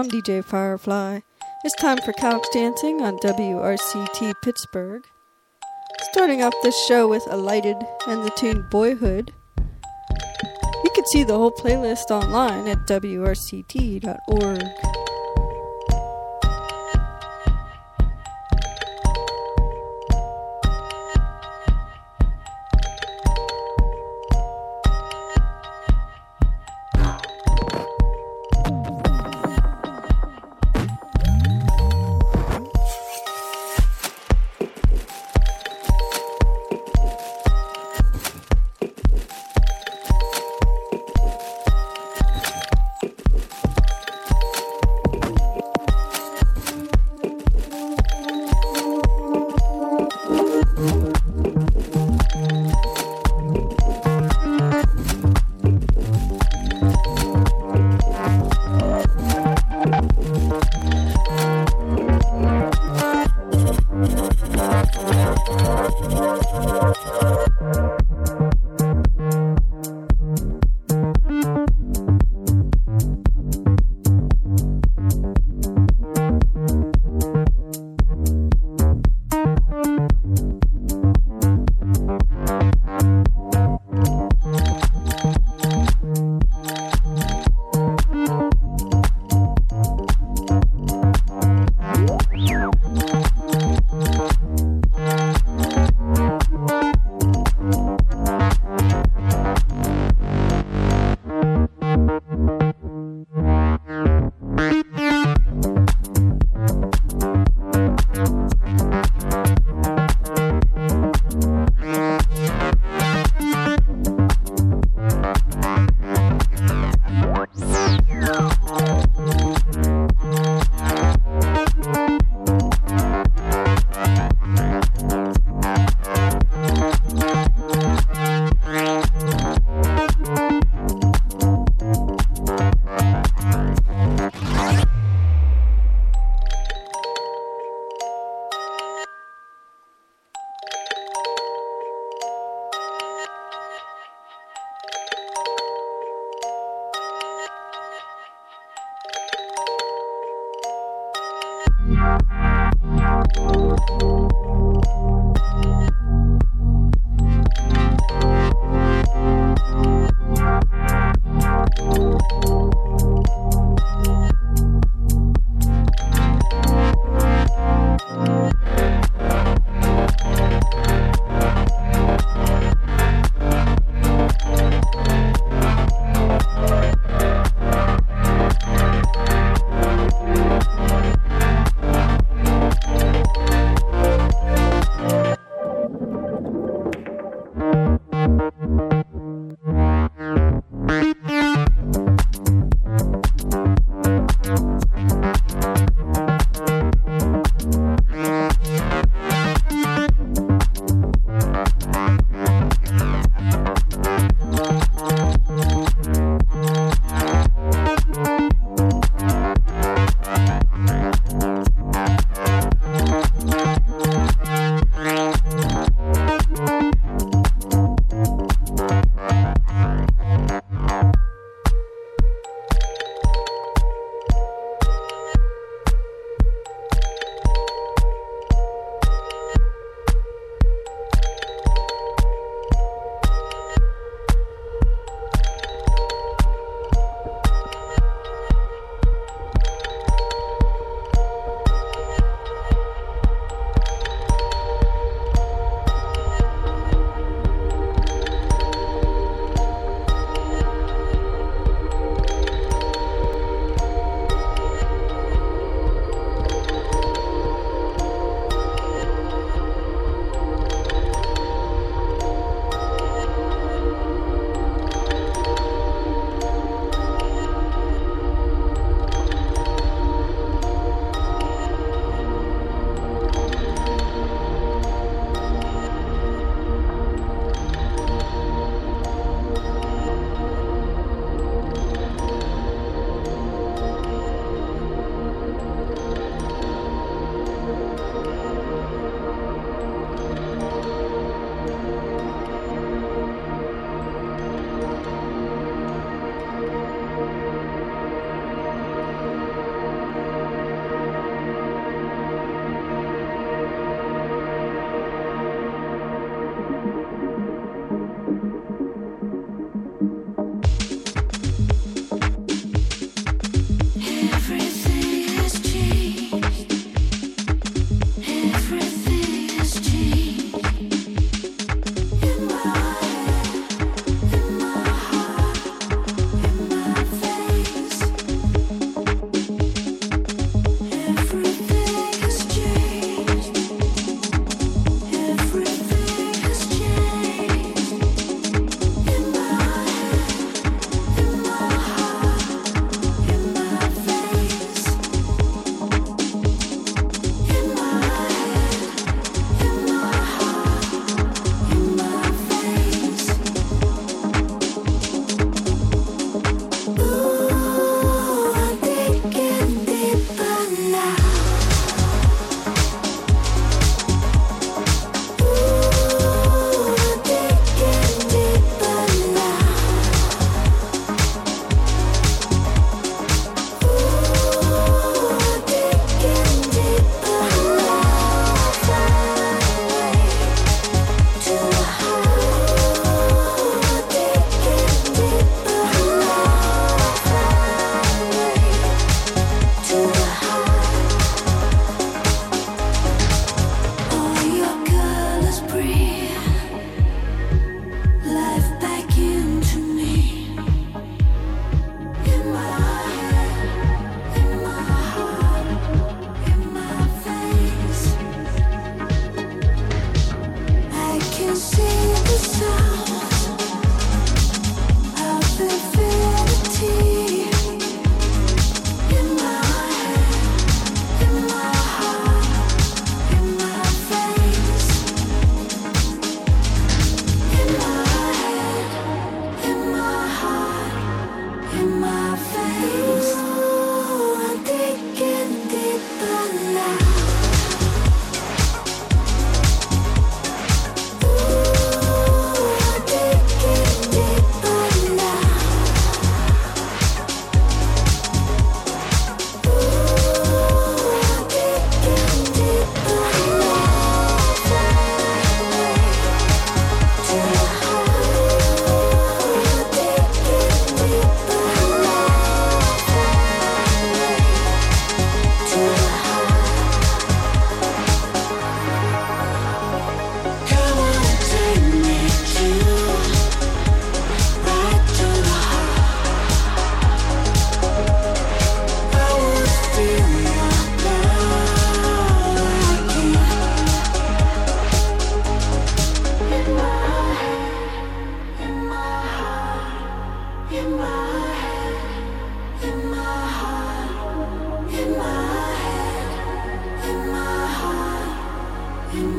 I'm DJ Firefly. It's time for Couch Dancing on WRCT Pittsburgh. Starting off this show with Alighted and the tune Boyhood. You can see the whole playlist online at WRCT.org.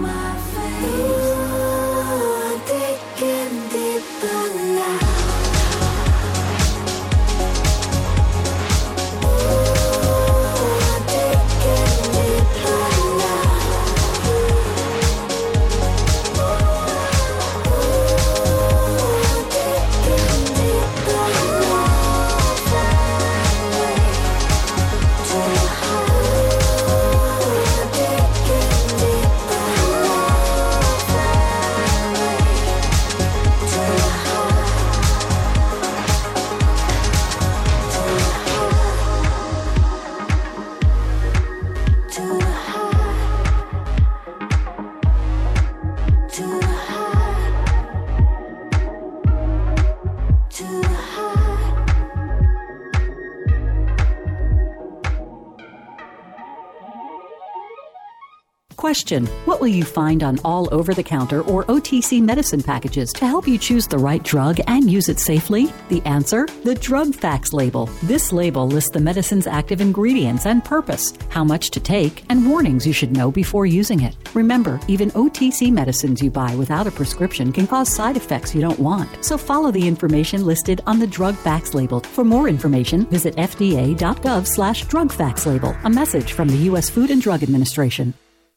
Question: what will you find on all over-the-counter or OTC medicine packages to help you choose the right drug and use it safely? The answer: the Drug Facts label. This label lists the medicine's active ingredients and purpose, how much to take, and warnings you should know before using it. Remember, even OTC medicines you buy without a prescription can cause side effects you don't want. So follow the information listed on the Drug Facts label. For more information, visit fda.gov/drugfactslabel. A message from the U.S. Food and Drug Administration.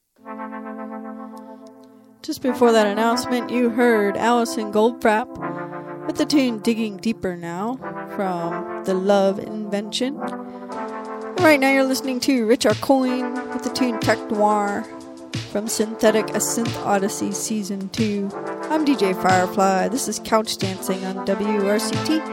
Just before that announcement, you heard Alison Goldfrapp with the tune Digging Deeper Now from The Love Invention. And right now you're listening to Rich Arcoin with the tune Tech Noir from Synthetic, A Synth Odyssey Season 2. I'm DJ Firefly. This is Couch Dancing on WRCT.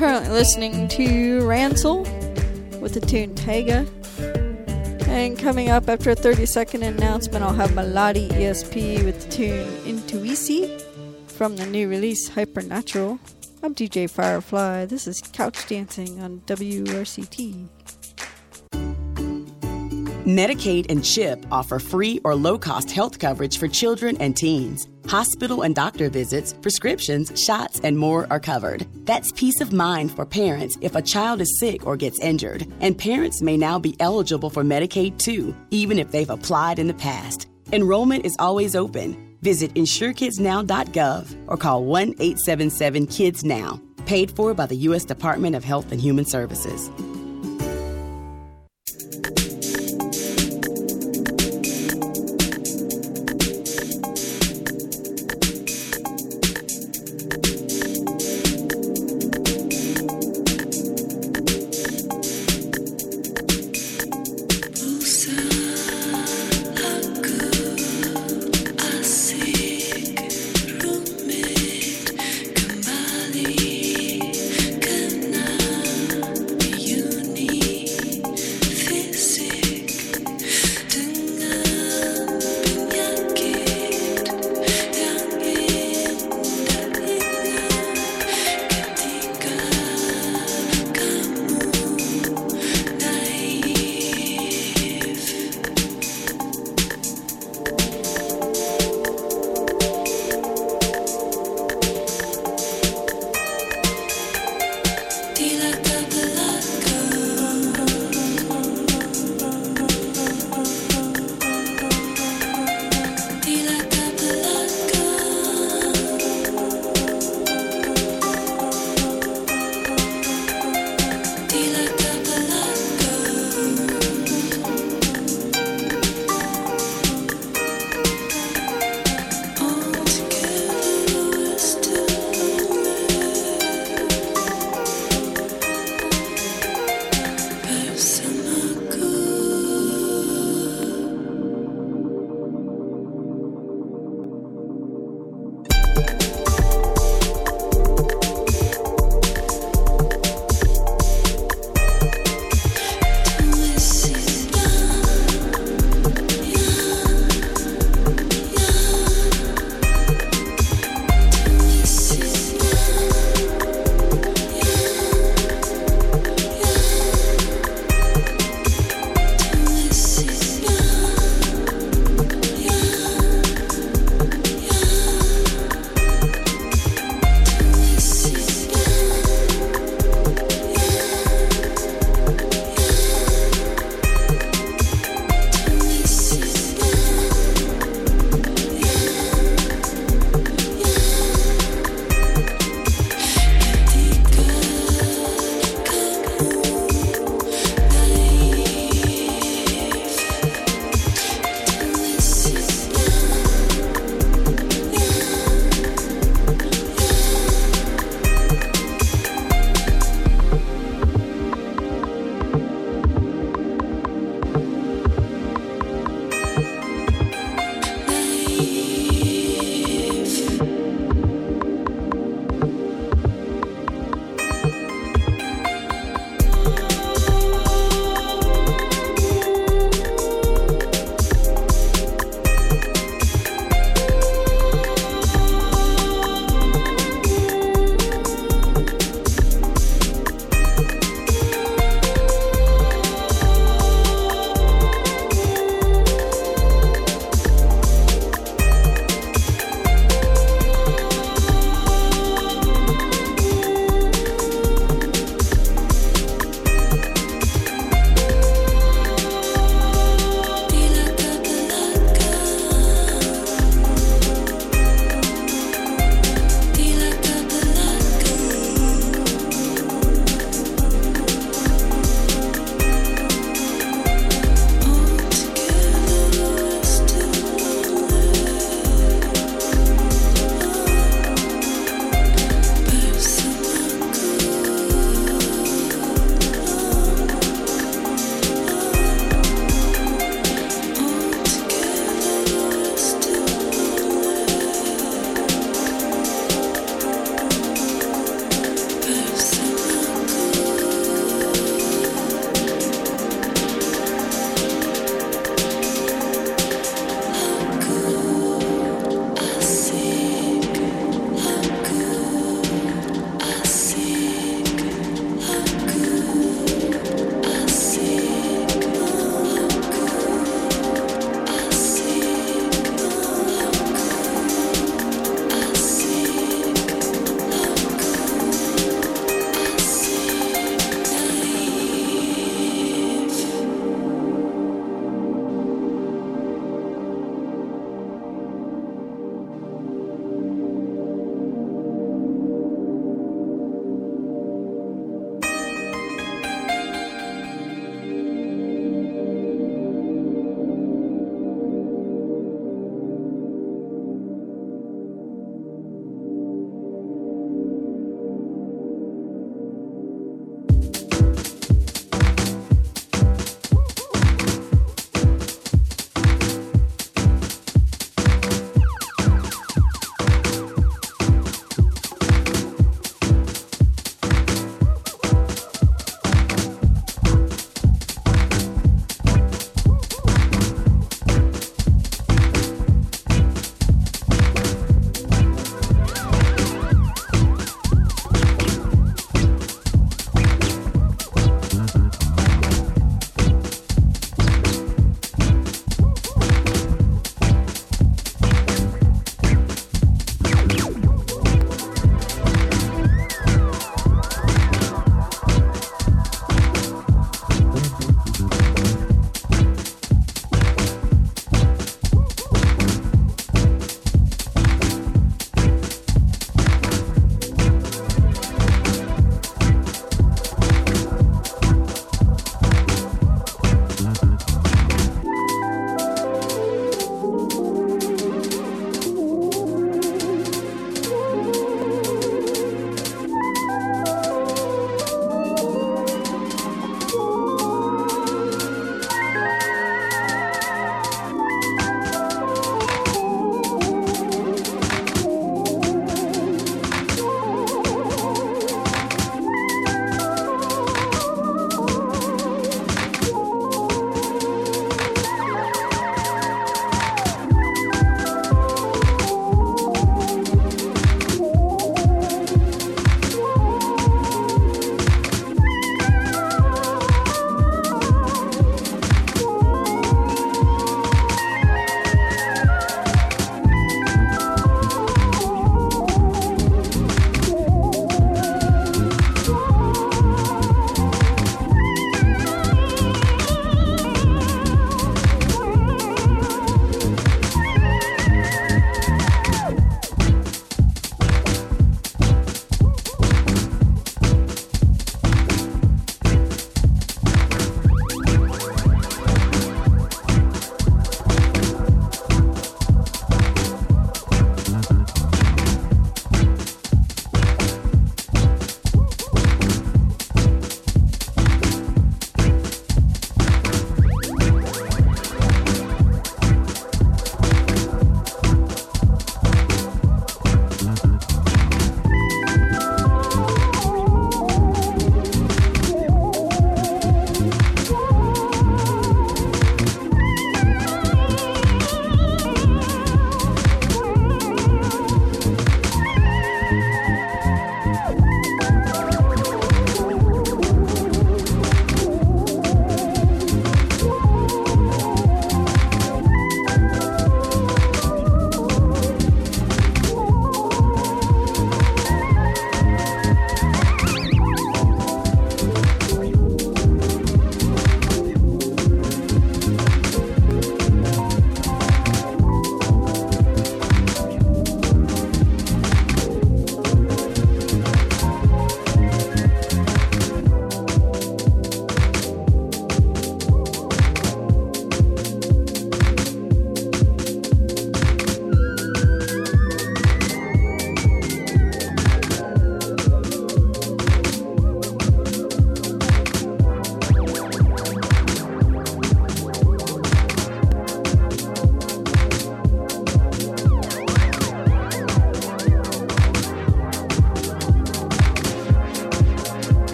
currently listening to Rancil with the tune Taiga. And coming up after a 30-second announcement, I'll have Melody ESP with the tune Intuisi from the new release Hypernatural. I'm DJ Firefly. This is Couch Dancing on WRCT. Medicaid and CHIP offer free or low-cost health coverage for children and teens. Hospital and doctor visits, prescriptions, shots, and more are covered. That's peace of mind for parents if a child is sick or gets injured. And parents may now be eligible for Medicaid too, even if they've applied in the past. Enrollment is always open. Visit InsureKidsNow.gov or call 1-877-KIDS-NOW. Paid for by the U.S. Department of Health and Human Services. You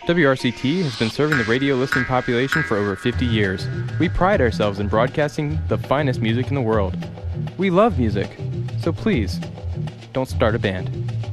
WRCT has been serving the radio listening population for over 50 years. We pride ourselves in broadcasting the finest music in the world. We love music, so please, don't start a band.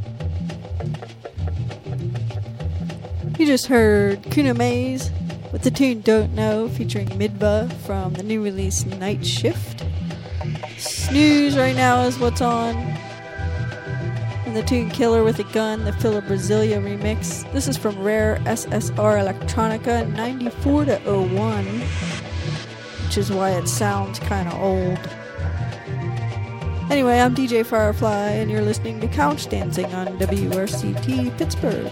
You just heard Kuna Maze with the tune Don't Know featuring Midva from the new release Night Shift. Snooze right now is what's on. And the tune Killer with a Gun, the Phila Brasilia remix. This is from Rare SSR Electronica 94-01, which is why it sounds kind of old. Anyway, I'm DJ Firefly, and you're listening to Couch Dancing on WRCT Pittsburgh.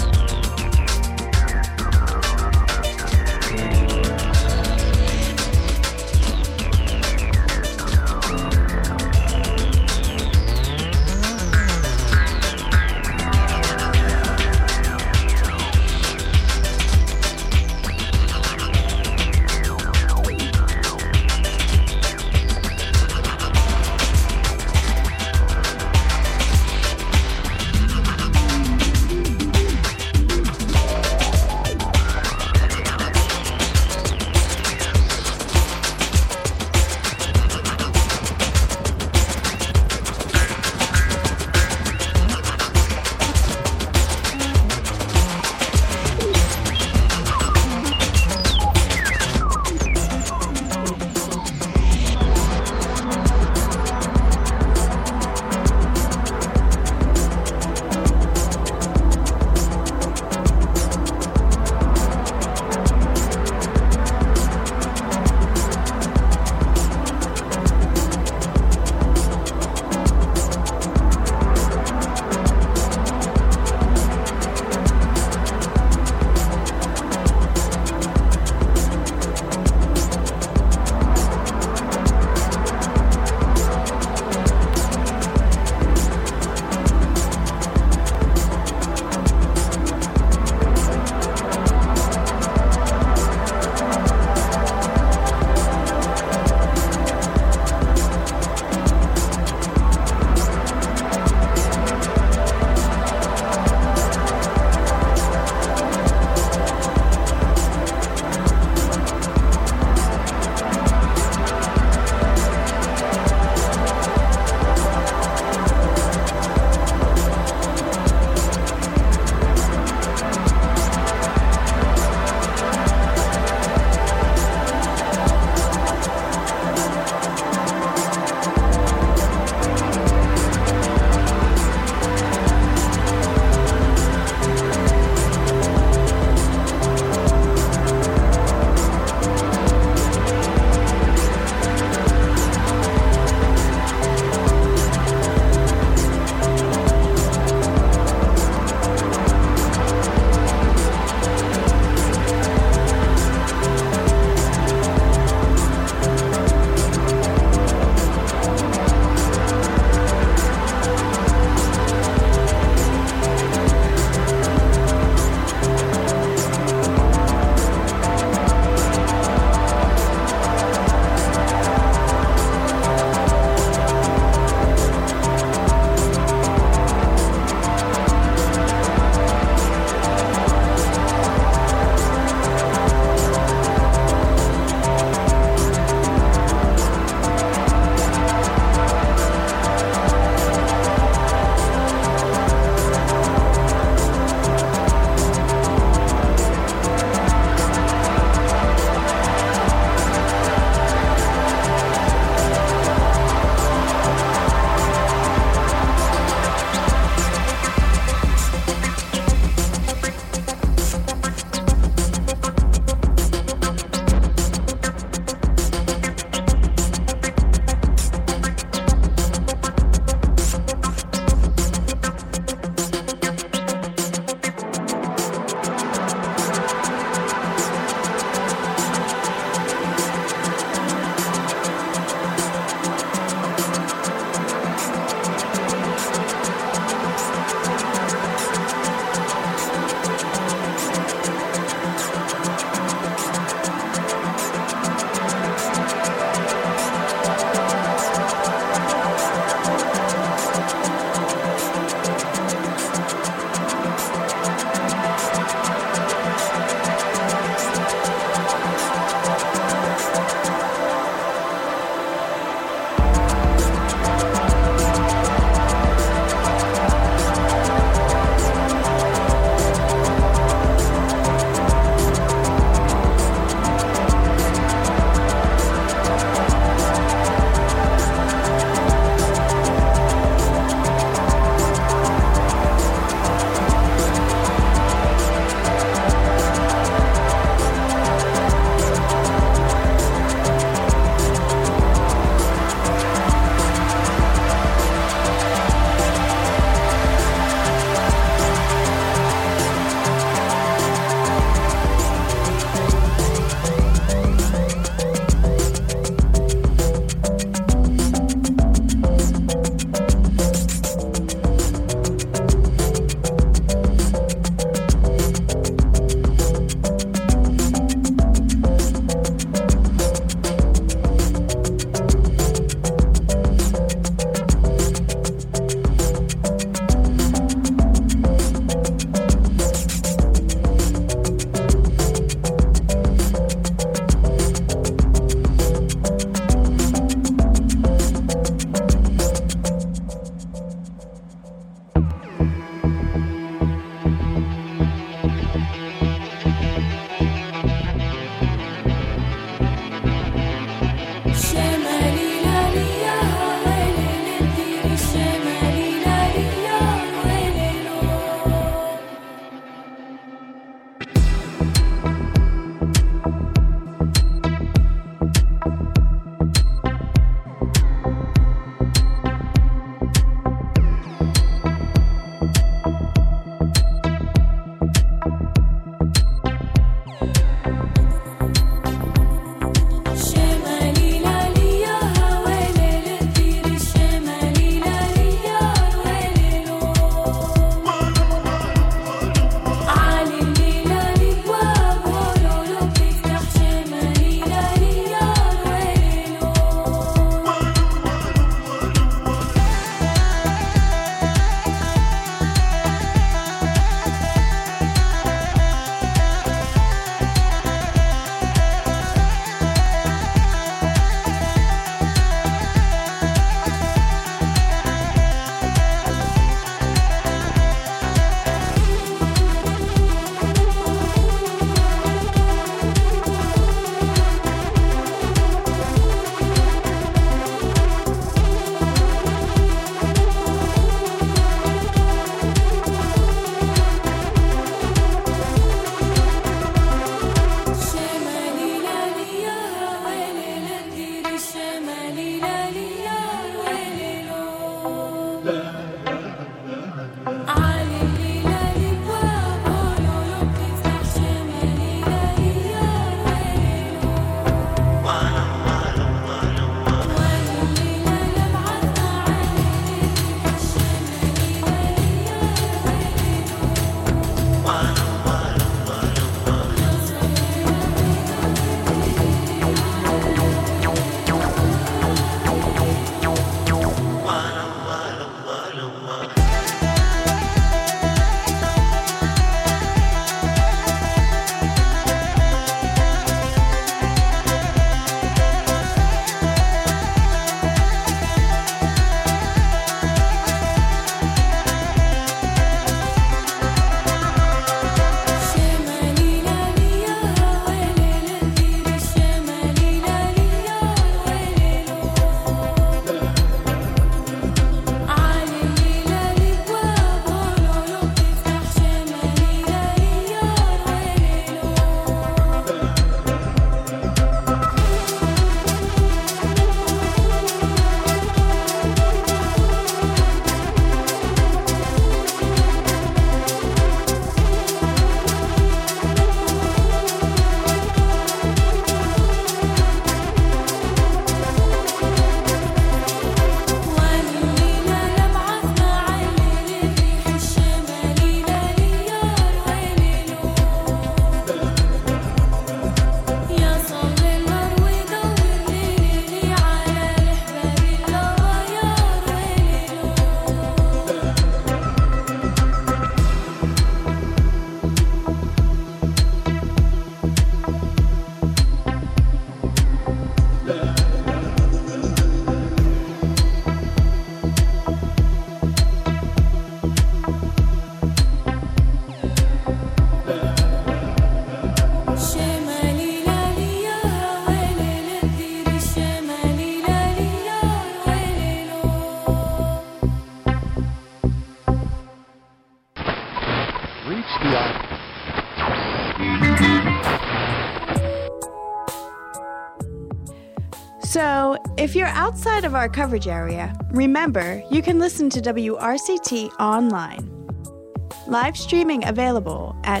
If you're outside of our coverage area, remember you can listen to WRCT online. Live streaming available at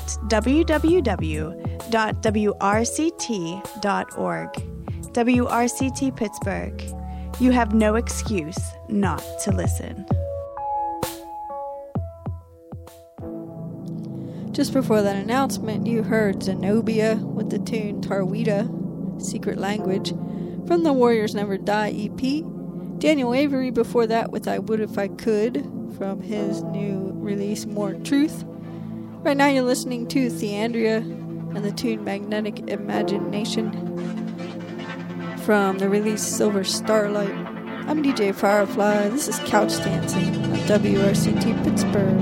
www.wrct.org. WRCT Pittsburgh. You have no excuse not to listen. Just before that announcement, you heard Zenobia with the tune Tarwita, Secret Language, from the Warriors Never Die EP. Daniel Avery before that with I Would If I Could, from his new release More Truth. Right now you're listening to Theandria and the tune Magnetic Imagination from the release Silver Starlight. I'm DJ Firefly. This is Couch Dancing on WRCT Pittsburgh.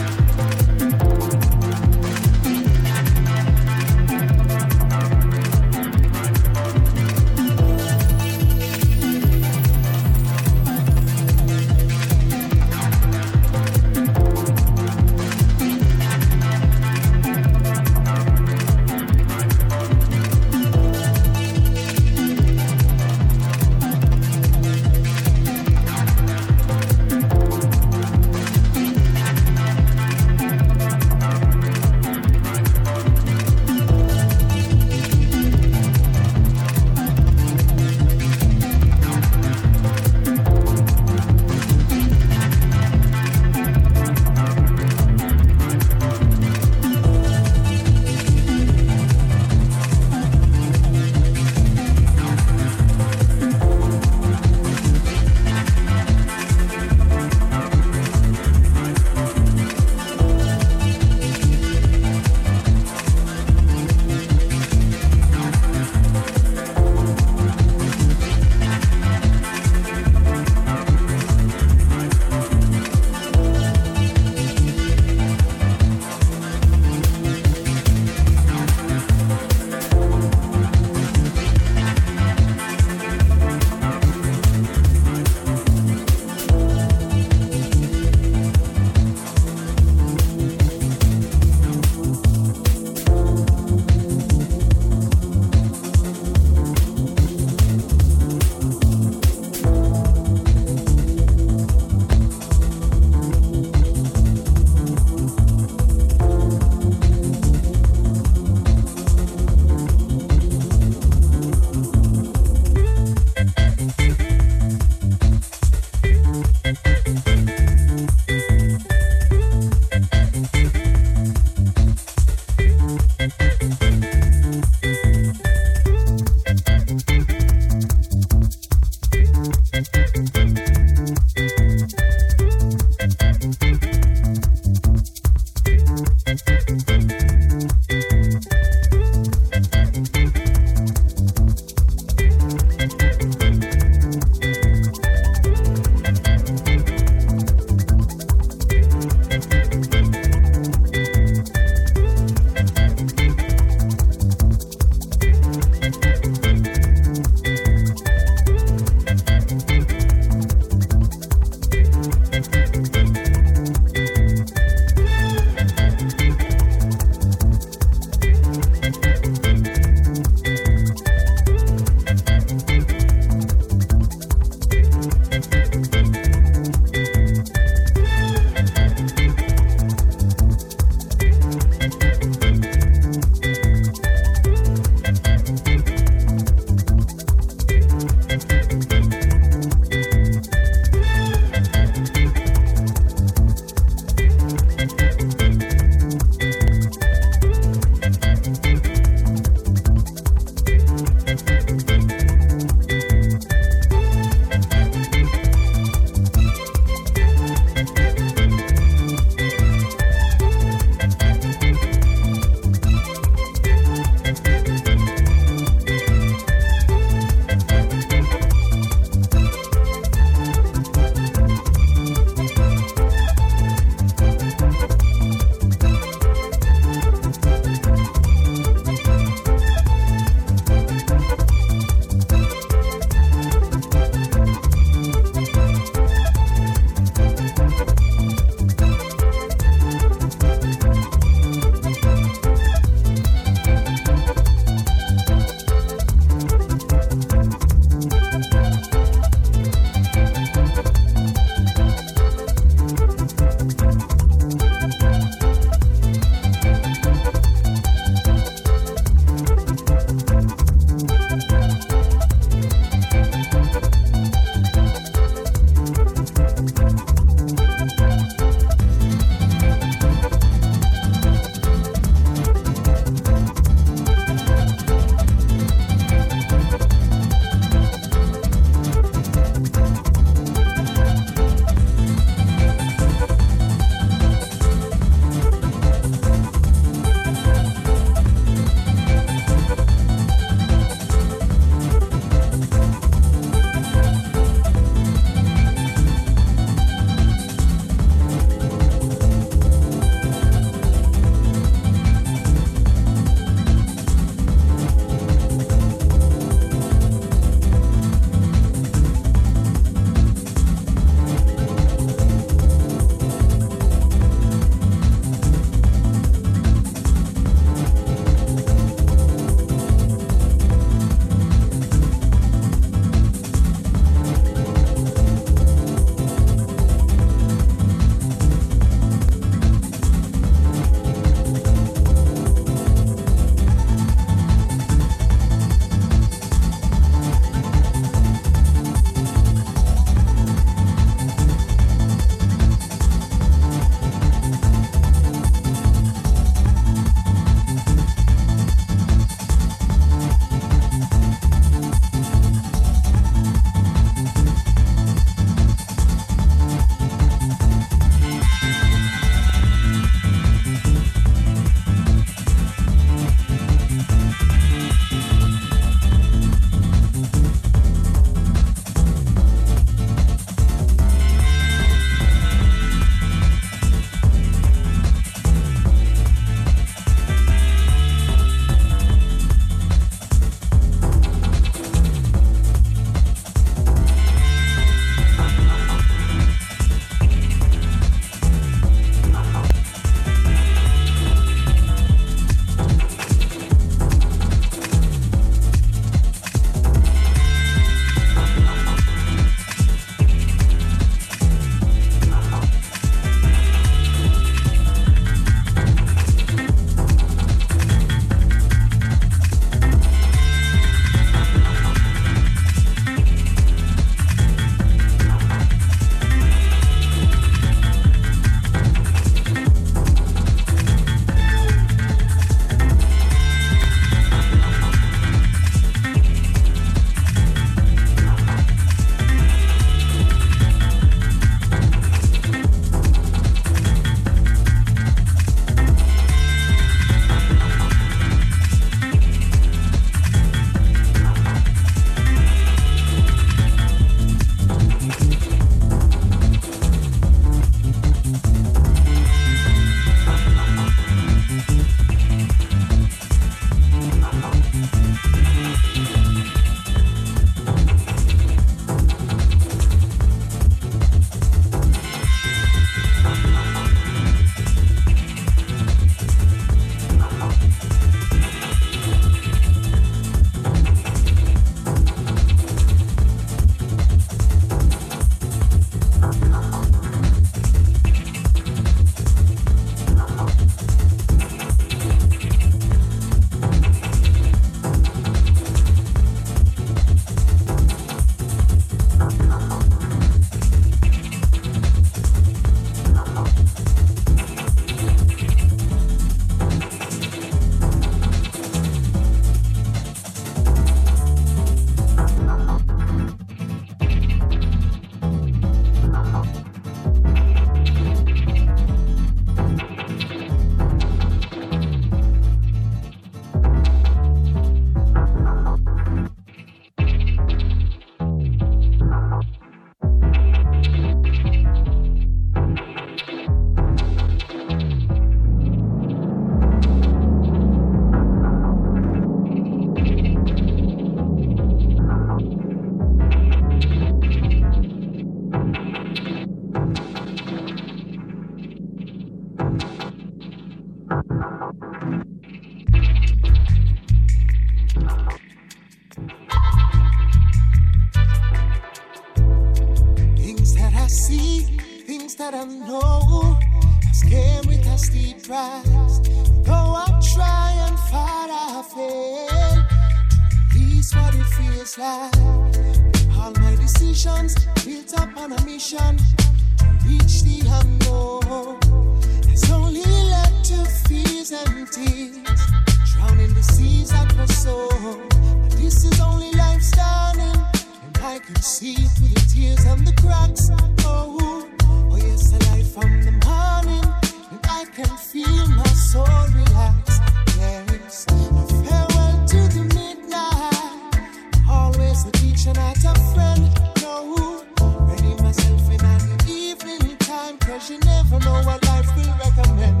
that I know has came with a steep price. Though I try and fight, I fail. At least what it feels like. All my decisions built up on a mission to reach the unknown. It's only led to fears and tears, drowning the seas that were sown. But this is only life starting, and I can see through the tears and the cracks. Oh yes, the light from the morning, and I can feel my soul relax. Yes, a farewell to the midnight, always a teacher, not a friend. No, ready myself in at the evening time, 'cause you never know what life will recommend.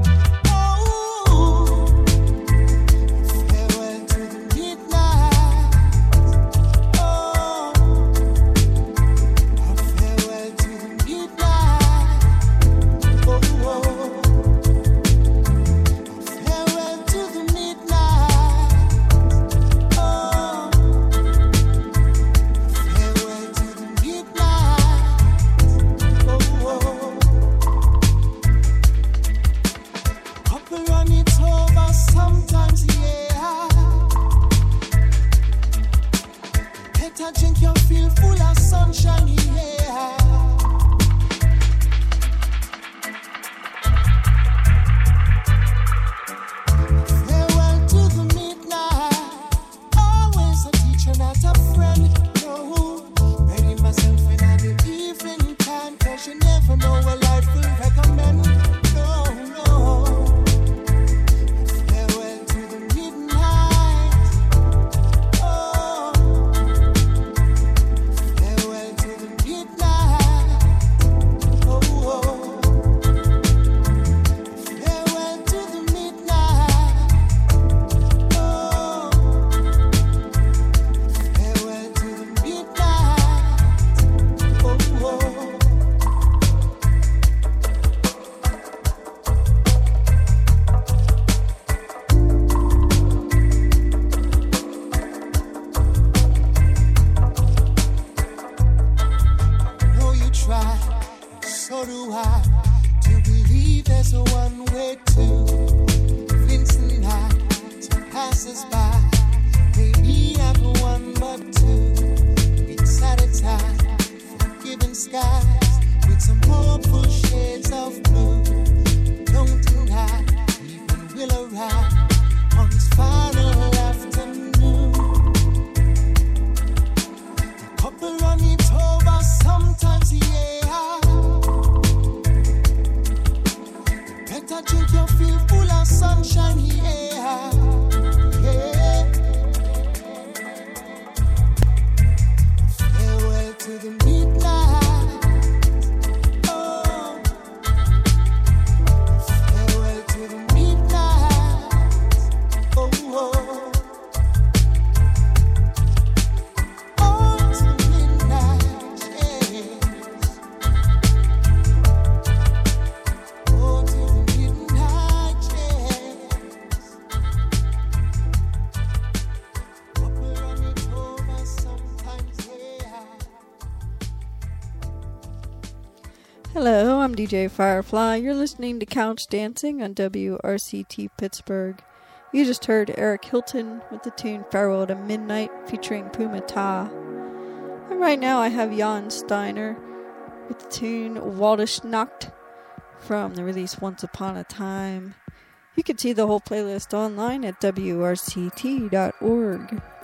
Drink, you feel full of sunshine, yeah. Farewell to the midnight, always a teacher, not a friend. No, ready myself in at the evening time, 'cause you never know what life will recommend. No. Farewell to the midnight. So do I, to believe there's a one way to flinch the night passes by. Maybe not one but two. It's at a time, forgiving skies with some hopeful shades of blue. Don't deny, even will arrive on this final afternoon. The couple run it over sometimes, yeah. I drink, you feel full of sunshine, yeah. Farewell to the midnight. Oh, farewell to the midnight. Oh, to the midnight, yes. Oh, to the Hello, I'm DJ Firefly. You're listening to Couch Dancing on WRCT Pittsburgh. You just heard Eric Hilton with the tune Farewell to Midnight featuring Puma Ta. And right now I have Jan Steiner with the tune Waldisch Nacht from the release Once Upon a Time. You can see the whole playlist online at WRCT.org.